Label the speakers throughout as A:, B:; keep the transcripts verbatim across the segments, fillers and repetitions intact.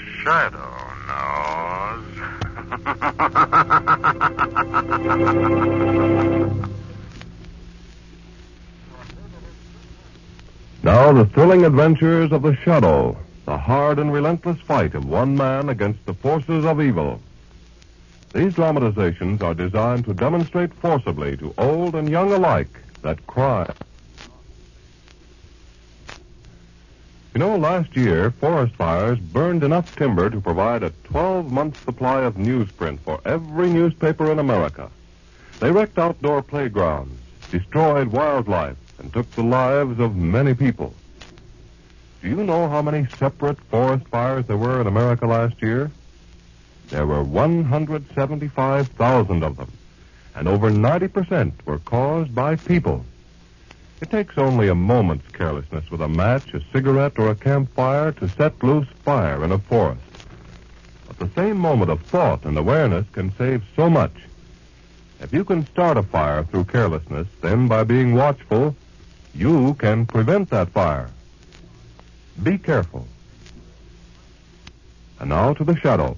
A: shadow knows.
B: Now the thrilling adventures of the Shadow, the hard and relentless fight of one man against the forces of evil. These dramatizations are designed to demonstrate forcibly to old and young alike that crime. You know, last year, forest fires burned enough timber to provide a twelve-month supply of newsprint for every newspaper in America. They wrecked outdoor playgrounds, destroyed wildlife, and took the lives of many people. Do you know how many separate forest fires there were in America last year? There were one hundred seventy-five thousand of them, and over ninety percent were caused by people. It takes only a moment's carelessness with a match, a cigarette, or a campfire to set loose fire in a forest. But the same moment of thought and awareness can save so much. If you can start a fire through carelessness, then by being watchful, you can prevent that fire. Be careful. And now to the Shadow.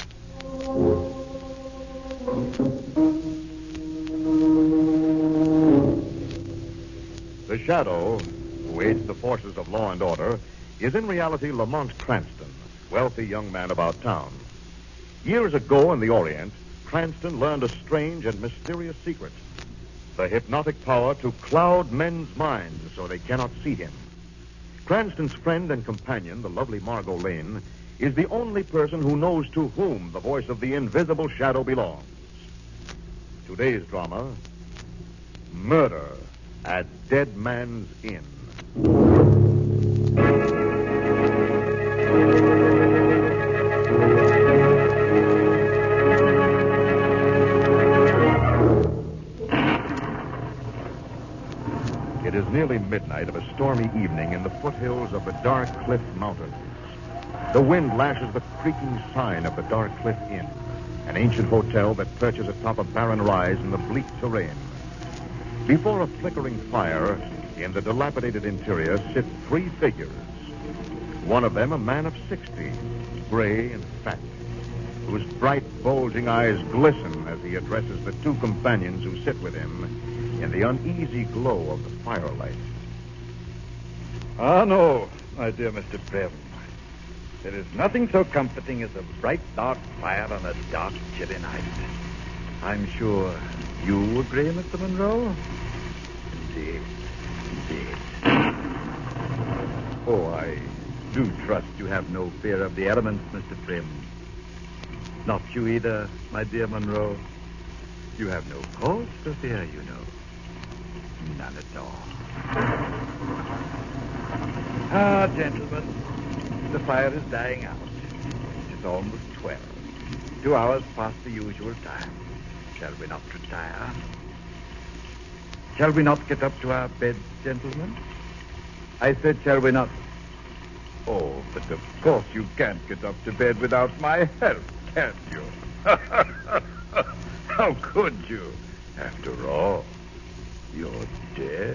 C: The Shadow, who aids the forces of law and order, is in reality Lamont Cranston, wealthy young man about town. Years ago in the Orient, Cranston learned a strange and mysterious secret: the hypnotic power to cloud men's minds so they cannot see him. Cranston's friend and companion, the lovely Margot Lane, is the only person who knows to whom the voice of the invisible Shadow belongs. Today's drama, Murder at Dead Man's Inn. It is nearly midnight of a stormy evening in the foothills of the Dark Cliff Mountains. The wind lashes the creaking sign of the Dark Cliff Inn, an ancient hotel that perches atop a barren rise in the bleak terrain. Before a flickering fire, in the dilapidated interior, sit three figures. One of them a man of sixty, gray and fat, whose bright, bulging eyes glisten as he addresses the two companions who sit with him in the uneasy glow of the firelight.
D: Ah, no, my dear Mister Prem. There is nothing so comforting as a bright, dark fire on a dark, chilly night. I'm sure you agree, Mister Monroe? Indeed. Indeed. Oh, I do trust you have no fear of the elements, Mister Prim. Not you either, my dear Monroe. You have no cause to fear, you know. None at all. Ah, gentlemen, the fire is dying out. It is almost twelve. Two hours past the usual time. Shall we not retire? Shall we not get up to our beds, gentlemen? I said, shall we not? Oh, but of course you can't get up to bed without my help, can you? How could you? After all, you're dead.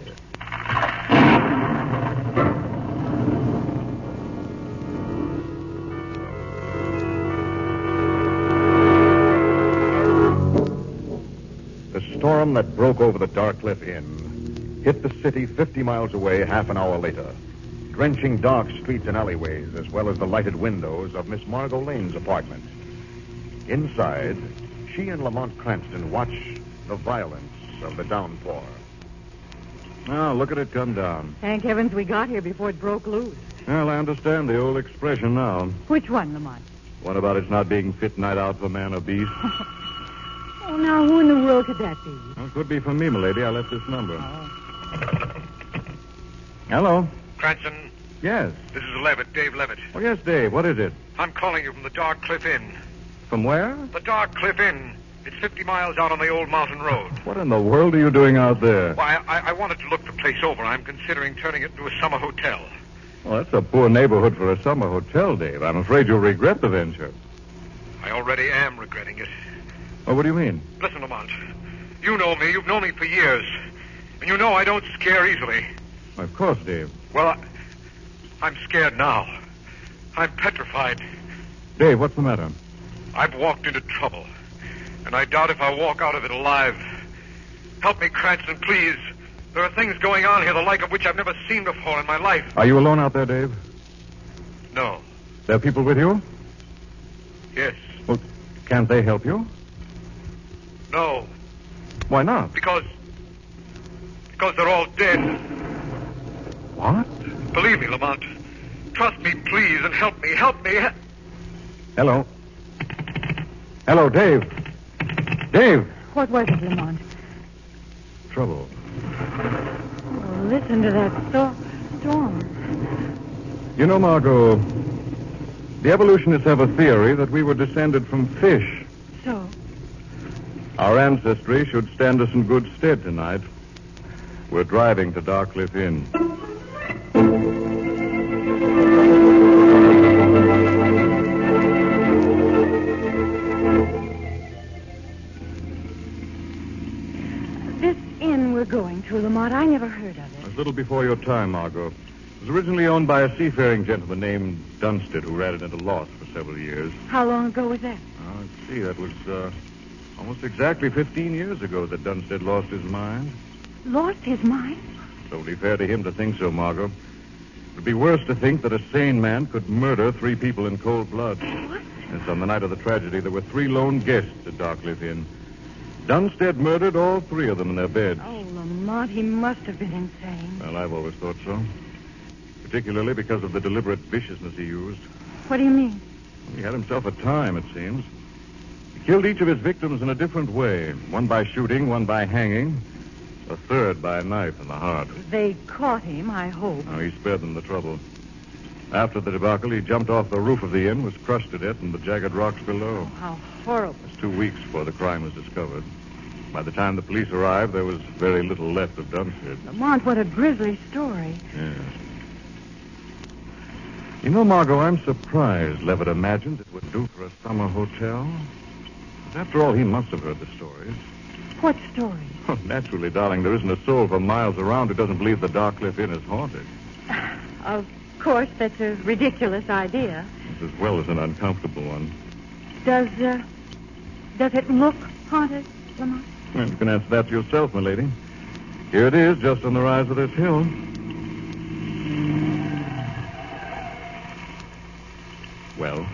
C: The storm that broke over the Dark Cliff Inn hit the city fifty miles away half an hour later, drenching dark streets and alleyways as well as the lighted windows of Miss Margot Lane's apartment. Inside, she and Lamont Cranston watch the violence of the downpour.
D: Now, look at it come down.
E: Thank heavens we got here before it broke loose.
D: Well, I understand the old expression now.
E: Which one, Lamont?
D: What about it's not being fit night out for man or beast?
E: Oh, now, who in the world could that be?
D: Well, it could be for me, milady. I left this number. Oh. Hello?
F: Cranston?
D: Yes.
F: This is Levitt, Dave Levitt.
D: Oh, yes, Dave. What is it?
F: I'm calling you from the Dark Cliff Inn.
D: From where?
F: The Dark Cliff Inn. It's fifty miles out on the old mountain road.
D: What in the world are you doing out there?
F: Well, I, I, I wanted to look the place over. I'm considering turning it into a summer hotel.
D: Well, that's a poor neighborhood for a summer hotel, Dave. I'm afraid you'll regret the venture.
F: I already am regretting it.
D: Oh, what do you mean?
F: Listen, Lamont. You know me. You've known me for years. And you know I don't scare easily.
D: Of course, Dave.
F: Well, I, I'm scared now. I'm petrified.
G: Dave, what's the matter?
F: I've walked into trouble, and I doubt if I'll walk out of it alive. Help me, Cranston, please. There are things going on here the like of which I've never seen before in my life.
G: Are you alone out there, Dave?
F: No.
G: There are people with you?
F: Yes.
G: Well, can't they help you?
F: No.
G: Why not?
F: Because... Because they're all dead.
G: What?
F: Believe me, Lamont. Trust me, please, and help me. Help me.
G: Hello. Hello, Dave. Dave.
E: What was it, Lamont?
G: Trouble.
E: Oh, listen to that sto- storm.
G: You know, Margot, the evolutionists have a theory that we were descended from fish.
E: So?
G: Our ancestry should stand us in good stead tonight. We're driving to Darkcliff Inn.
E: This inn we're going to, Lamont, I never heard of
G: A
E: it.
G: little before your time, Margot. It was originally owned by a seafaring gentleman named Dunstead, who ran it into loss for several years.
E: How long ago was that?
G: Oh, let's see, that was uh, almost exactly fifteen years ago that Dunstead lost his mind.
E: Lost his mind?
G: It's only fair to him to think so, Margot. It would be worse to think that a sane man could murder three people in cold blood.
E: What?
G: Yes, on the night of the tragedy, there were three lone guests at Darkcliff Inn. Dunstead murdered all three of them in their beds.
E: Oh, Lamont, he must have been insane.
G: Well, I've always thought so. Particularly because of the deliberate viciousness he used.
E: What do you mean?
G: He had himself a time, it seems. He killed each of his victims in a different way. One by shooting, one by hanging. A third by a knife in the heart.
E: They caught him, I hope.
G: Now, he spared them the trouble. After the debacle, he jumped off the roof of the inn, was crushed to death in the jagged rocks below.
E: Oh, how horrible.
G: It was two weeks before the crime was discovered. By the time the police arrived, there was very little left of Dunstead.
E: Lamont, what a grisly story.
G: Yes. You know, Margot, I'm surprised Levitt imagined it would do for a summer hotel. But after all, he must have heard the stories.
E: What story?
G: Oh, naturally, darling, there isn't a soul for miles around who doesn't believe the Darkcliff Inn is haunted.
E: Of course, that's a ridiculous idea.
G: As well as an uncomfortable one.
E: Does, uh, does it look haunted, Lamont?
G: Well, you can answer that yourself, my lady. Here it is, just on the rise of this hill. Well?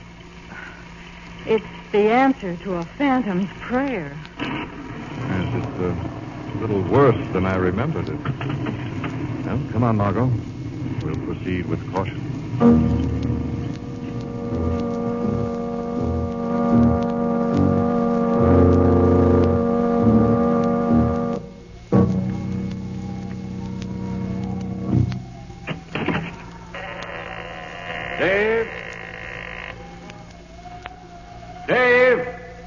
E: It's the answer to a phantom's prayer.
G: Yes, it's uh, a little worse than I remembered it. Well, come on, Margot. We'll proceed with caution. Dave? Dave?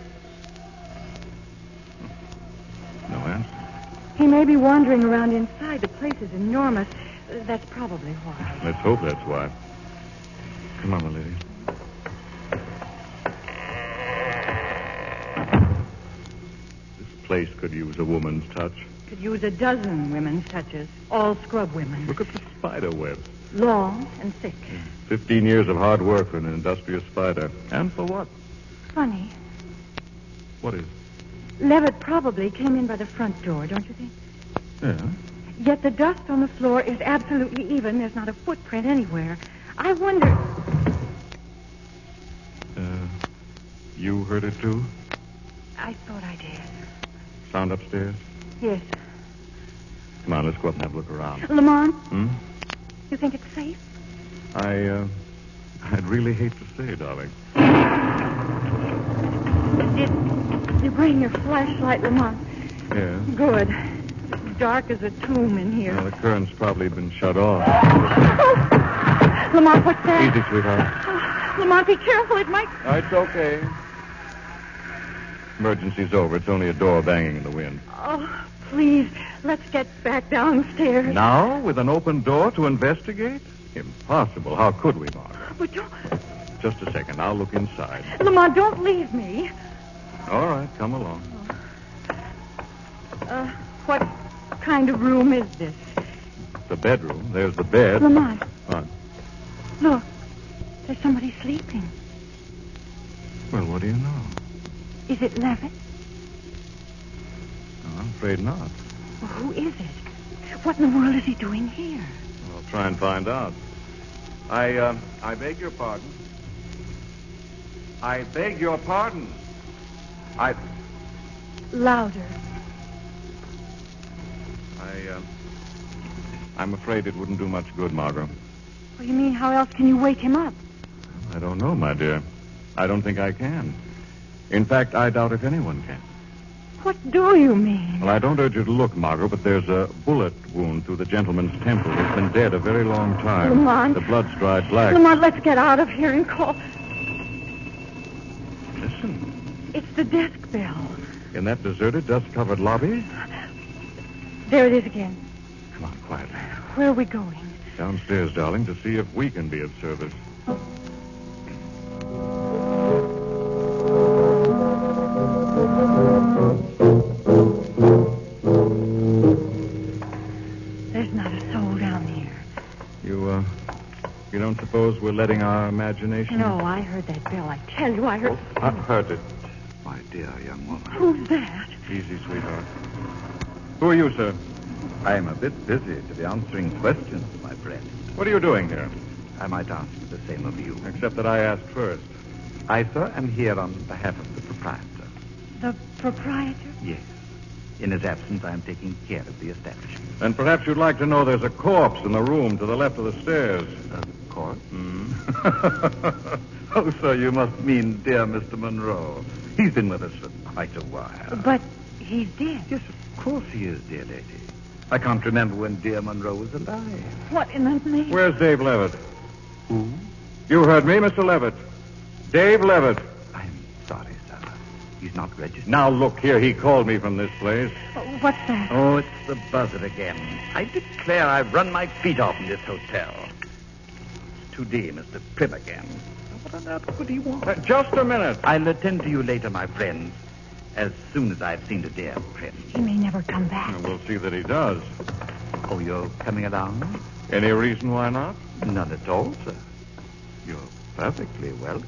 G: No answer.
E: He may be wandering around inside. The place is enormous. That's probably why.
G: Let's hope that's why. Come on, my lady. This place could use a woman's touch.
E: Could use a dozen women's touches, all scrub women.
G: Look at the spider webs.
E: Long and thick.
G: Fifteen years of hard work for an industrious spider. And for what?
E: Funny.
G: What is?
E: Levitt probably came in by the front door, don't you think?
G: Yeah.
E: Yet the dust on the floor is absolutely even. There's not a footprint anywhere. I wonder...
G: Uh, you heard it too?
E: I thought I did.
G: Sound upstairs?
E: Yes.
G: Come on, let's go up and have a look around.
E: Lamont,
G: Hmm?
E: you think it's safe?
G: I, uh, I'd really hate to say, darling.
E: Did you bring your flashlight, Lamont?
G: Yeah.
E: Good. It's dark as a tomb in here.
G: Well, the current's probably been shut off.
E: Oh! Lamont, what's that?
G: Easy, sweetheart.
E: Oh, Lamont, be careful. It might...
G: Oh, it's okay. Emergency's over. It's only a door banging in the wind.
E: Oh, please, let's get back downstairs.
G: Now, with an open door to investigate? Impossible. How could we, Margaret?
E: But don't...
G: Just a second. I'll look inside.
E: Lamont, don't leave me.
G: All right, come along.
E: Uh, what kind of room is this?
G: The bedroom. There's the bed.
E: Lamont,
G: What?
E: look. There's somebody sleeping.
G: Well, what do you know?
E: Is it Levitt?
G: No, I'm afraid not.
E: Well, who is it? What in the world is he doing here?
G: I'll try and find out. I, uh, I beg your pardon. I beg your pardon. I,
E: Louder.
G: I, uh, I'm afraid it wouldn't do much good, Margot.
E: Well, you mean how else can you wake him up?
G: I don't know, my dear. I don't think I can. In fact, I doubt if anyone can.
E: What do you mean?
G: Well, I don't urge you to look, Margot, but there's a bullet wound through the gentleman's temple. He's been dead a very long time.
E: Lamont.
G: The blood's dried black.
E: Lamont, let's get out of here and call.
G: Listen.
E: It's the desk bell.
G: In that deserted, dust-covered lobby?
E: There it is again.
G: Come on, quietly.
E: Where are we going?
G: Downstairs, darling, to see if we can be of service.
E: There's not a soul down here.
G: You, uh, you don't suppose we're letting our imagination...
E: No, I heard that bell. I tell you, I heard...
G: I've heard it.
D: My dear young woman.
E: Who's that?
G: Easy, sweetheart. Who are you, sir?
D: I am a bit busy to be answering questions, my friend.
G: What are you doing here?
D: I might ask the same of you.
G: Except that I asked first.
D: I, sir, am here on behalf of the proprietor.
E: The proprietor?
D: Yes. In his absence, I am taking care of the establishment.
G: Then perhaps you'd like to know there's a corpse in the room to the left of the stairs.
D: Of course.
G: Hmm?
D: Oh, sir, you must mean dear Mister Monroe. He's been with us for quite a while.
E: But he's dead.
D: Yes, of course he is, dear lady. I can't remember when dear Monroe was alive.
E: What in the name?
G: Where's Dave Levitt?
D: Who?
G: You heard me, Mister Levitt. Dave Levitt.
D: I'm sorry, sir. He's not registered.
G: Now, look here. He called me from this place.
E: Oh, what's that?
D: Oh, it's the buzzer again. I declare I've run my feet off in this hotel. It's today, Mister Prim again. What on earth would he want?
G: Uh, just a minute.
D: I'll attend to you later, my friends, as soon as I've seen the dear Prim.
E: He may never come back.
G: We'll see that he does.
D: Oh, you're coming along?
G: Any reason why not?
D: None at all, sir. You're perfectly welcome.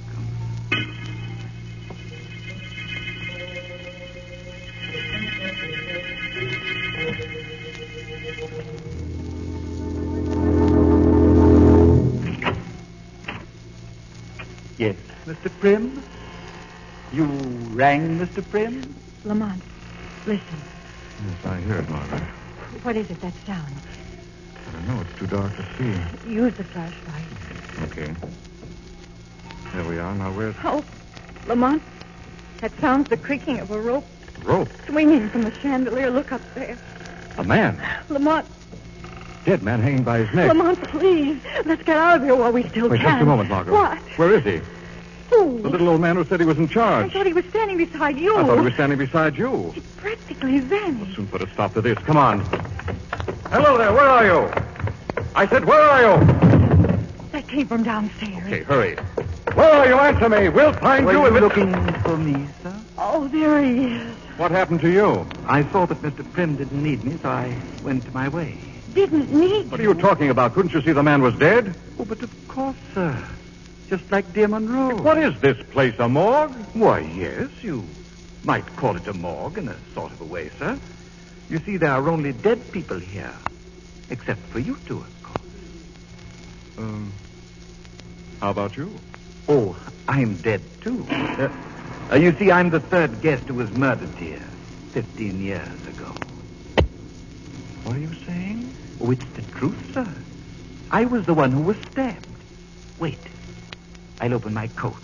D: Yes, Mister Prim? You rang, Mister Prim?
E: Lamont, listen.
G: Yes, I hear it, Margaret.
E: What is it, that sound?
G: I don't know. It's too dark to see.
E: Use the flashlight.
G: Okay. There we are. Now, where's...
E: Oh, Lamont, that sounds the creaking of a rope
G: Rope?
E: swinging from the chandelier. Look up there.
G: A man.
E: Lamont,
G: Dead man hanging by his neck.
E: Lamont, please. Let's get out of here while we still
G: Wait,
E: can.
G: just a moment, Margot.
E: What?
G: Where is he?
E: Who?
G: The little old man who said he was in
E: I
G: charge.
E: thought he was standing beside you.
G: I thought he was standing beside you.
E: He practically vanished.
G: Soon put a stop to this. Come on. Hello there. Where are you? I said, where are you?
E: That came from downstairs.
G: Okay, hurry. Where are you? Answer me. We'll find
D: Were
G: you.
D: you
G: if it-
D: looking for me, sir?
E: Oh, there he is.
G: What happened to you?
D: I saw that Mister Prim didn't need me, so I went my way.
E: Didn't need
G: What are you talking about? Couldn't you see the man was dead?
D: Oh, but of course, sir. Just like dear Monroe.
G: What is this place, a morgue?
D: Why, yes, you might call it a morgue in a sort of a way, sir. You see, there are only dead people here. Except for you two, of course.
G: Um, how about you?
D: Oh, I'm dead, too. Uh, uh, you see, I'm the third guest who was murdered here fifteen years ago.
G: What are you saying?
D: Oh, it's the truth, sir. I was the one who was stabbed. Wait. I'll open my coat.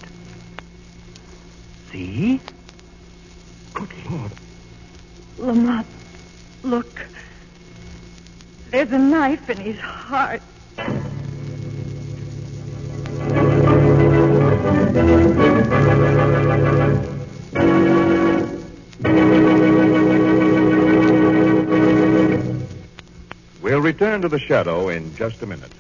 D: See?
G: Good Lord.
E: Lamont, look. There's a knife in his heart.
C: We'll return to the shadow in just a minute.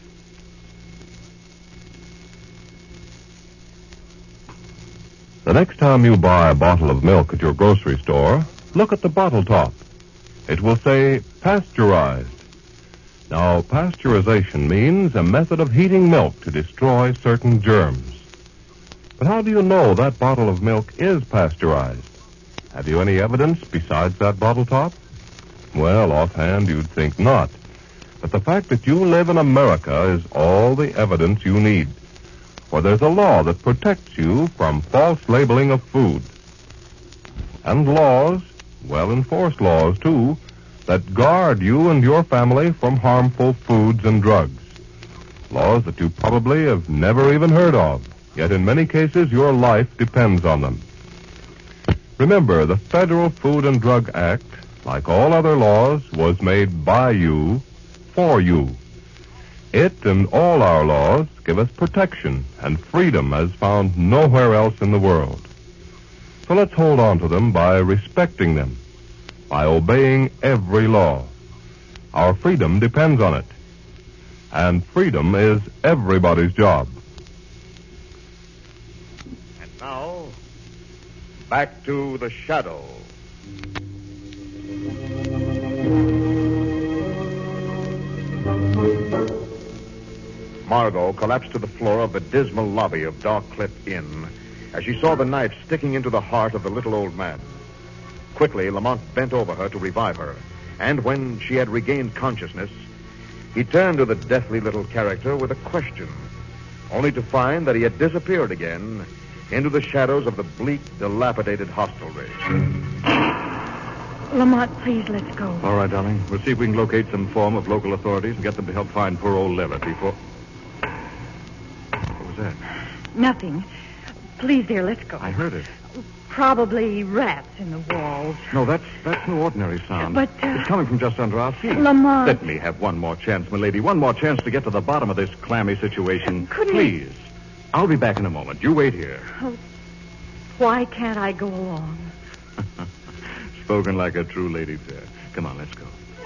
B: The next time you buy a bottle of milk at your grocery store, look at the bottle top. It will say pasteurized. Now, pasteurization means a method of heating milk to destroy certain germs. But how do you know that bottle of milk is pasteurized? Have you any evidence besides that bottle top? Well, offhand, you'd think not. But the fact that you live in America is all the evidence you need. For there's a law that protects you from false labeling of food. And laws, well-enforced laws, too, that guard you and your family from harmful foods and drugs. Laws that you probably have never even heard of, yet in many cases your life depends on them. Remember, the Federal Food and Drug Act, like all other laws, was made by you, for you. It and all our laws give us protection and freedom as found nowhere else in the world. So let's hold on to them by respecting them, by obeying every law. Our freedom depends on it. And freedom is everybody's job.
C: And now, back to the Shadow. Margot collapsed to the floor of the dismal lobby of Dark Cliff Inn as she saw the knife sticking into the heart of the little old man. Quickly, Lamont bent over her to revive her, and when she had regained consciousness, he turned to the deathly little character with a question, only to find that he had disappeared again into the shadows of the bleak, dilapidated hostelry.
E: Lamont, please, let's go.
G: All right, darling. We'll see if we can locate some form of local authorities and get them to help find poor old Levitt before... What was that?
E: Nothing. Please, dear, let's go.
G: I heard it.
E: Probably rats in the walls.
G: No, that's that's no ordinary sound.
E: But, uh,
G: It's coming from just under our feet.
E: Lamont.
G: Let me have one more chance, my lady. One more chance to get to the bottom of this clammy situation.
E: Couldn't
G: Please. I'll be back in a moment. You wait here.
E: Oh, why can't I go along?
G: Spoken like a true lady there. Come on, let's go.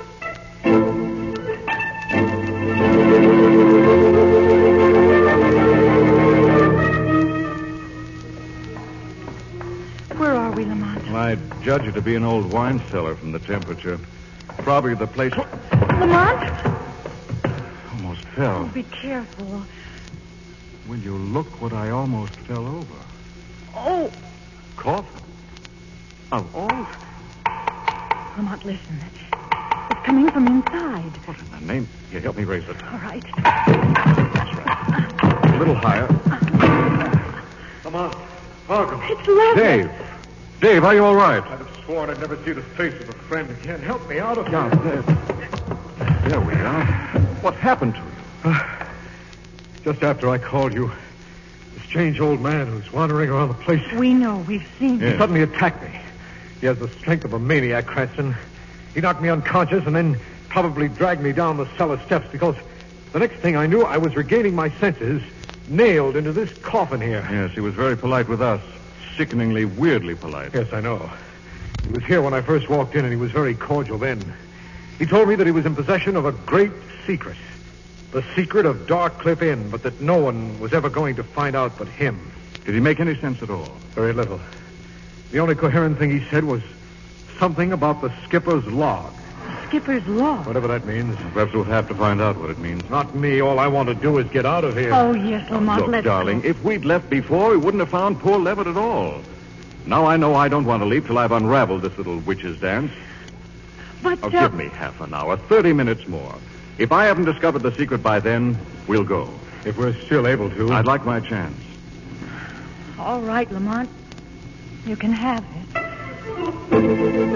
E: Where are we, Lamont?
G: Well, I judge it to be an old wine cellar from the temperature. Probably the place...
E: Lamont?
G: Almost
E: Oh,
G: fell.
E: be careful.
G: Will you look what I almost fell over?
E: Oh,
G: Coffin? Of all...
E: Lamont, listen. It's coming from inside.
G: What in the name? Here, help me raise it.
E: All right.
G: That's right. A little higher.
D: Come on. Margot.
E: It's Levitt.
G: Dave. Dave, are you all right?
D: I'd have sworn I'd never see the face of a friend again. Help me out of
G: Yeah,
D: here.
G: there. There we are. What happened to you?
D: Just after I called you, this strange old man who's wandering around the place,
E: We know. We've seen
G: Yeah.
E: him.
D: suddenly attacked me. He has the strength of a maniac, Cranston. He knocked me unconscious and then probably dragged me down the cellar steps because the next thing I knew, I was regaining my senses, nailed into this coffin here.
G: Yes, he was very polite with us. Sickeningly, weirdly polite.
D: Yes, I know. He was here when I first walked in, and he was very cordial then. He told me that he was in possession of a great secret. The secret of Dark Cliff Inn, but that no one was ever going to find out but him.
G: Did he make any sense at all?
D: Very little. The only coherent thing he said was something about the skipper's log.
E: Skipper's log.
D: Whatever that means.
G: Perhaps we'll have to find out what it means.
D: Not me. All I want to do is get out of here.
E: Oh, yes, Lamont,
G: Look,
E: let's
G: darling,
E: go.
G: if we'd left before, we wouldn't have found poor Levitt at all. Now I know I don't want to leave till I've unraveled this little witch's dance.
E: But,
G: Oh,
E: uh,
G: give me half an hour, thirty minutes more. If I haven't discovered the secret by then, we'll go.
D: If we're still able to.
G: I'd like my chance.
E: all right, Lamont. You can have it.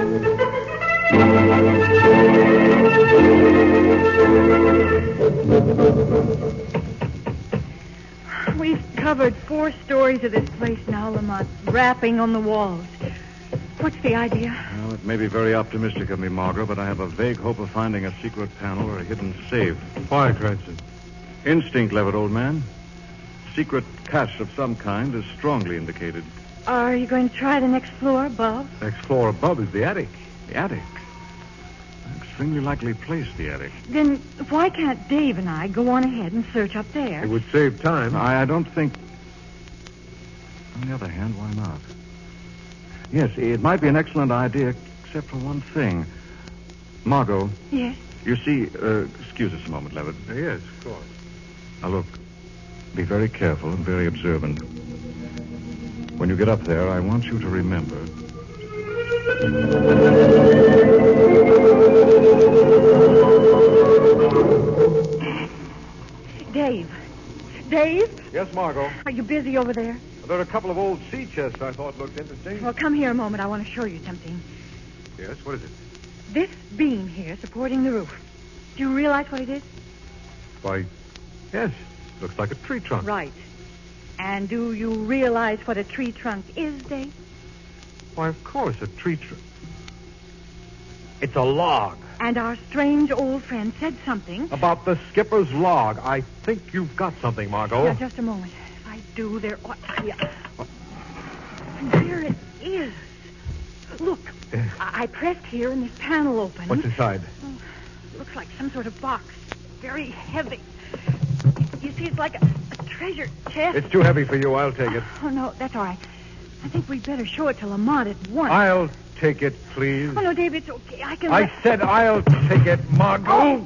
E: We've covered four stories of this place now, Lamont, rapping on the walls. What's the idea?
G: Well, it may be very optimistic of me, Margot, but I have a vague hope of finding a secret panel or a hidden safe.
D: Why, Cranston?
G: Instinct, Levitt, old man. Secret cache of some kind is strongly indicated.
E: Are you going to try the next floor above?
D: Next floor above is the attic.
G: The attic. An extremely likely place, the attic.
E: Then why can't Dave and I go on ahead and search up there?
D: It would save time.
G: I, I don't think... On the other hand, why not? Yes, it might be an excellent idea, except for one thing. Margot,
E: Yes.
G: you see... Uh, excuse us a moment, Levitt.
D: Yes, of course.
G: Now, look. Be very careful and very observant. When you get up there, I want you to remember.
E: Dave. Dave?
F: Yes, Margot.
E: Are you busy over there?
F: There are a couple of old sea chests I thought looked interesting.
E: Well, come here a moment. I want to show you something.
F: Yes, what is it?
E: This beam here supporting the roof. Do you realize what it is?
F: Why, yes. Looks like a tree trunk.
E: Right. And do you realize what a tree trunk is, Dave?
F: Why, of course, a tree trunk. It's a log.
E: And our strange old friend said something.
F: About the skipper's log. I think you've got something, Margot.
E: Now, just a moment. If I do, there ought to be a... And there it is. Look,
F: Yes.
E: I-, I pressed here and this panel opened.
F: What's inside?
E: Oh, looks like some sort of box. Very heavy. You see, it's like a, a treasure chest.
F: It's too heavy for you. I'll take it.
E: Oh, no, that's all right. I think we'd better show it to Lamont at once.
F: I'll take it, please.
E: Oh, no, Dave, it's okay. I can...
F: I said I'll take it, Margot. Oh.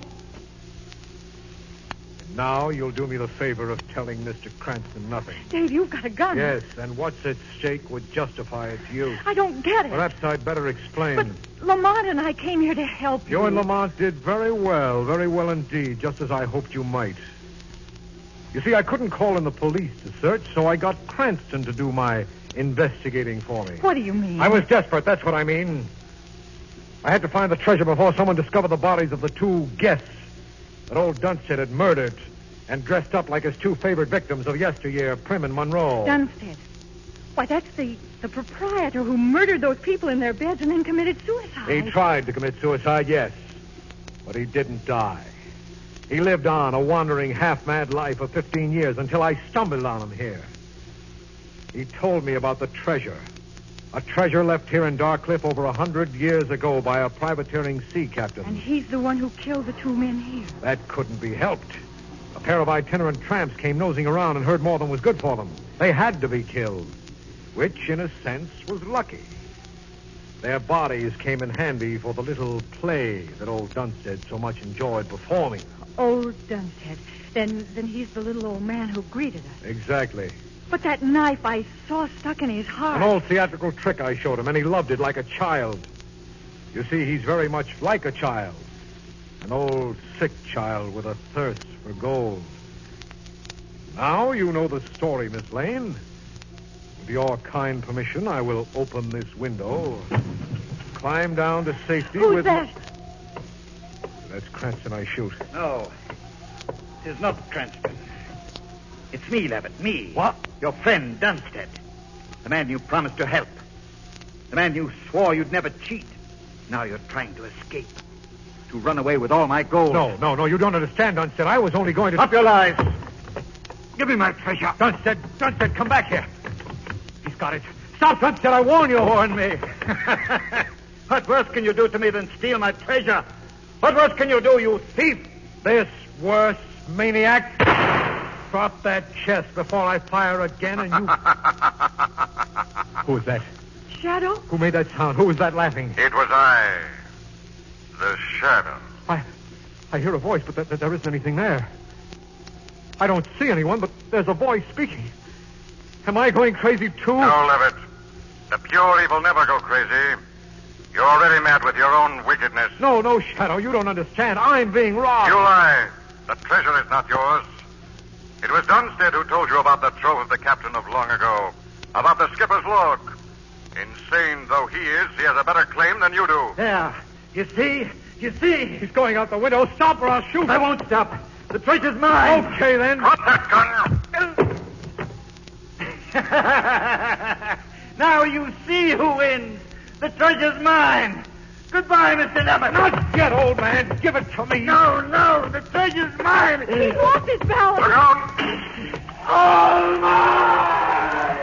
F: Now you'll do me the favor of telling Mister Cranston nothing.
E: Dave, you've got a gun.
F: Yes, and what's at stake would justify its use.
E: I don't get it.
F: Perhaps I'd better explain.
E: But Lamont and I came here to help you.
F: You and Lamont did very well, very well indeed, just as I hoped you might. You see, I couldn't call in the police to search, so I got Cranston to do my investigating for me.
E: What do you mean?
F: I was desperate, that's what I mean. I had to find the treasure before someone discovered the bodies of the two guests that old Dunstead had murdered and dressed up like his two favorite victims of yesteryear, Prim and Monroe.
E: Dunstead. Why, that's the, the proprietor who murdered those people in their beds and then committed suicide.
F: He tried to commit suicide, yes, but he didn't die. He lived on a wandering, half-mad life of fifteen years until I stumbled on him here. He told me about the treasure. A treasure left here in Darkcliff over a hundred years ago by a privateering sea captain.
E: And he's the one who killed the two men here.
F: That couldn't be helped. A pair of itinerant tramps came nosing around and heard more than was good for them. They had to be killed, which, in a sense, was lucky. Their bodies came in handy for the little play that old Dunstead so much enjoyed performing.
E: Old Dunstead. Then, then he's the little old man who greeted us.
F: Exactly.
E: But that knife I saw stuck in his heart.
F: An old theatrical trick I showed him, and he loved it like a child. You see, he's very much like a child. An old, sick child with a thirst for gold. Now you know the story, Miss Lane. With your kind permission, I will open this window, climb down to safety
E: Who's
F: with...
E: that?
F: That's Cranston I shoot.
D: No, it's not Cranston. It's me, Levitt, me.
F: What?
D: Your friend, Dunstead. The man you promised to help. The man you swore you'd never cheat. Now you're trying to escape. To run away with all my gold.
F: No, no, no, you don't understand, Dunstead. I was only going to...
D: Up your lies. Give me my treasure.
F: Dunstead, Dunstead, come back here. He's got it. Stop, Dunstead, I warn you.
D: Warn me. What worse can you do to me than steal my treasure? What worse can you do, you thief?
F: This worse maniac. Drop that chest before I fire again, and you... Who was that?
E: Shadow?
F: Who made that sound? Who was that laughing?
A: It was I, the Shadow.
F: I... I hear a voice, but th- th- there isn't anything there. I don't see anyone, but there's a voice speaking. Am I going crazy, too?
A: No, Levitt. The pure evil never go crazy. You're already mad with your own wickedness.
F: No, no, Shadow, you don't understand. I'm being robbed.
A: You lie. The treasure is not yours. It was Dunstead who told you about the trove of the captain of long ago. About the skipper's log. Insane though he is, he has a better claim than you do.
D: There. You see? You see?
F: He's going out the window. Stop or I'll shoot.
D: I won't stop. The treasure's mine.
F: Okay, then.
A: Drop that gun.
D: Now you see who wins. The treasure's mine. Goodbye, Mister Levitt.
F: Not yet, old man. Give it to me.
D: No, no. The treasure's mine.
E: He's lost his balance.
A: Look out.
D: All mine.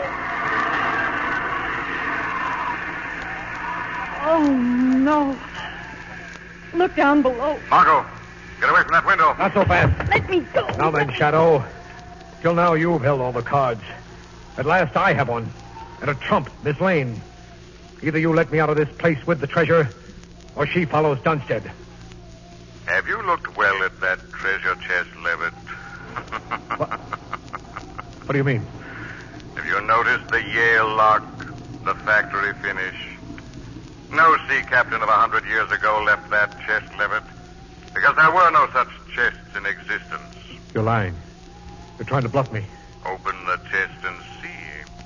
E: Oh, no. Look down below.
A: Margot, get away from that window.
F: Not so fast.
E: Let me go.
F: Now then, Shadow. Till now, you've held all the cards. At last, I have one. And a trump, Miss Lane. Either you let me out of this place with the treasure, or she follows Dunstead.
A: Have you looked well at that treasure chest, Levitt?
F: What? What do you mean?
A: Have You notice the Yale lock, the factory finish. No sea captain of a hundred years ago left that chest, Levitt, because there were no such chests in existence.
F: You're lying. You're trying to bluff me.
A: Open the chest and see.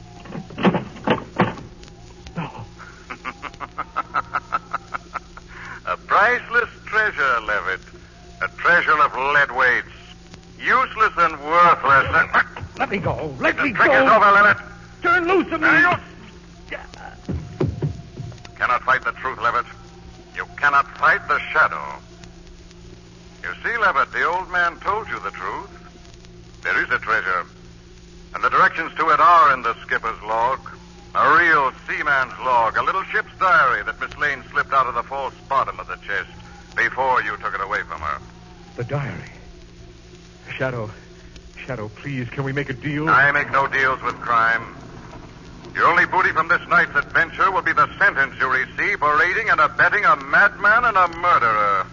F: No.
A: A priceless treasure, Levitt. A treasure of lead weights. Useless and worthless and...
F: Let me go. Let
A: The
F: me
A: trick
F: go.
A: is over, Levitt.
F: Turn loose of me.
A: Now you... Cannot fight the truth, Levitt. You cannot fight the shadow. You see, Levitt, the old man told you the truth. There is a treasure. And the directions to it are in the skipper's log. A real seaman's log. A little ship's diary that Miss Lane slipped out of the false bottom of the chest before you took it away from her.
F: The diary. Shadow. Shadow, please, can we make a deal?
A: I make no deals with crime. Your only booty from this night's adventure will be the sentence you receive for aiding and abetting a madman and a murderer.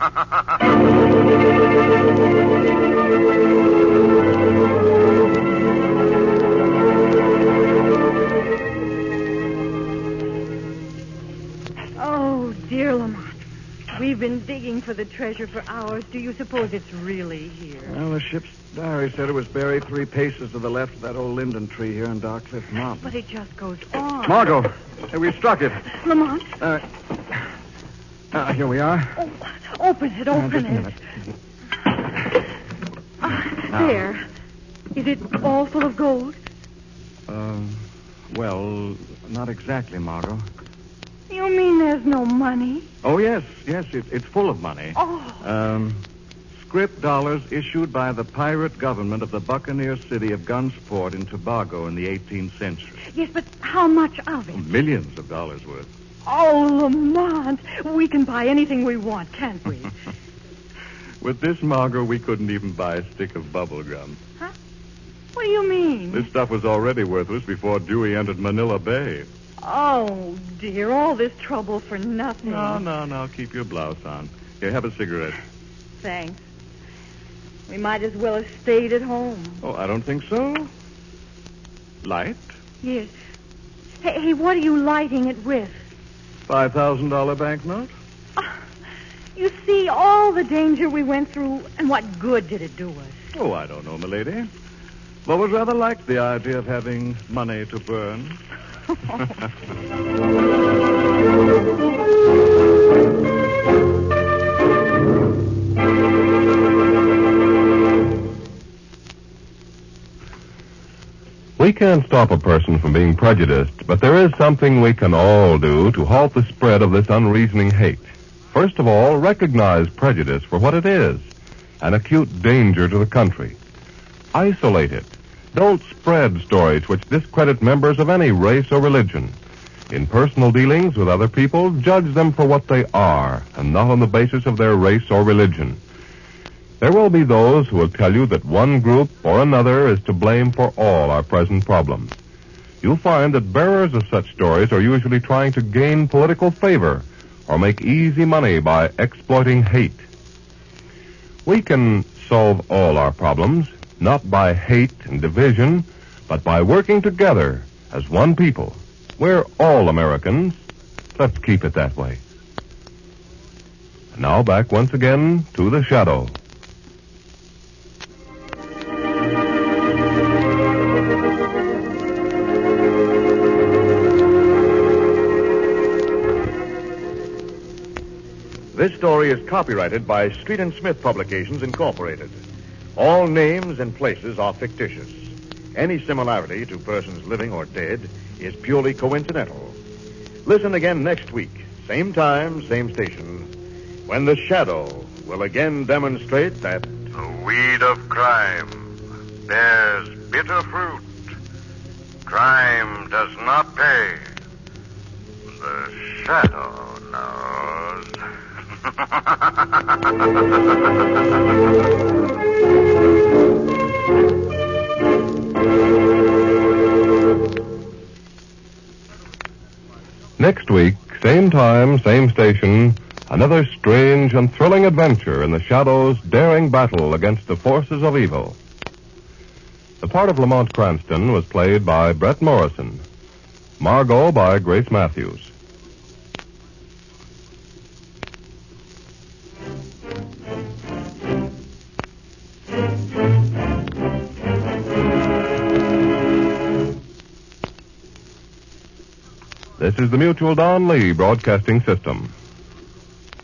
E: Oh, dear Lamont. We've been digging for the treasure for hours. Do you suppose it's really here?
D: Well, the ship's diary said it was buried three paces to the left of that old linden tree here in Dark Cliff Mountain.
E: But it just goes on.
D: Margot, hey, we struck it.
E: Lamont.
D: Uh, uh, here we are.
E: Oh, open it,
D: Uh,
E: open
D: just a
E: it.
D: minute.
E: Ah, there. Is it all full of gold?
D: Um, well, not exactly, Margot.
E: You mean there's no money?
D: Oh, yes, yes, it, it's full of money.
E: Oh.
D: Um, scrip dollars issued by the pirate government of the buccaneer city of Gunsport in Tobago in the eighteenth century.
E: Yes, but how much of it?
D: Millions of dollars worth.
E: Oh, Lamont. We can buy anything we want, can't we?
G: With this, Margot, we couldn't even buy a stick of bubble gum.
E: Huh? What do you mean?
G: This stuff was already worthless before Dewey entered Manila Bay.
E: Oh, dear, all this trouble for nothing.
G: No, no, no. Keep your blouse on. Here, have a cigarette.
E: Thanks. We might as well have stayed at home.
G: Oh, I don't think so. Light?
E: Yes. Hey, hey, what are you lighting it with?
G: Five thousand dollar banknote?
E: Ah, you see, all the danger we went through, and what good did it do us?
G: Oh, I don't know, milady. But was rather liked the idea of having money to burn.
B: We can't stop a person from being prejudiced, but there is something we can all do to halt the spread of this unreasoning hate. First of all, recognize prejudice for what it is, an acute danger to the country. Isolate it. Don't spread stories which discredit members of any race or religion. In personal dealings with other people, judge them for what they are, and not on the basis of their race or religion. There will be those who will tell you that one group or another is to blame for all our present problems. You'll find that bearers of such stories are usually trying to gain political favor or make easy money by exploiting hate. We can solve all our problems, not by hate and division, but by working together as one people. We're all Americans. Let's keep it that way. And now back once again to the Shadow.
C: This story is copyrighted by Street and Smith Publications, Incorporated. All names and places are fictitious. Any similarity to persons living or dead is purely coincidental. Listen again next week, same time, same station, when the Shadow will again demonstrate that
A: The weed of crime bears bitter fruit. Crime does not pay. The Shadow knows.
B: Next week, same time, same station, another strange and thrilling adventure in the Shadow's daring battle against the forces of evil. The part of Lamont Cranston was played by Brett Morrison. Margot by Grace Matthews. This is the Mutual Don Lee Broadcasting System.